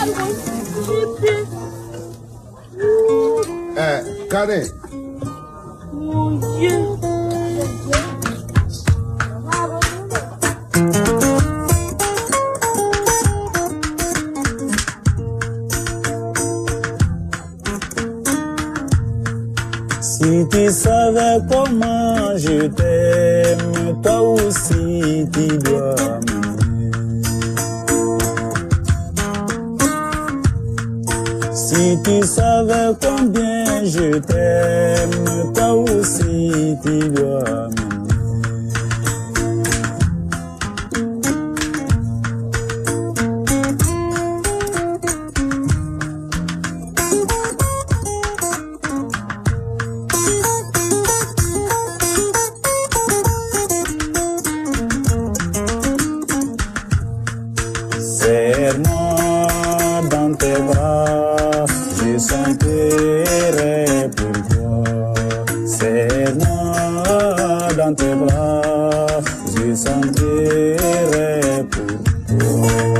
Carré. Mon Dieu. Si tu savais comment je t'aime, toi aussi tu dois m'aimer. Si tu savais combien je t'aime, toi aussi tu dois m'aimer. Serre-moi dans tes bras, je chanterai pour toi. Serre-moi dans tes bras, je chanterai pour toi.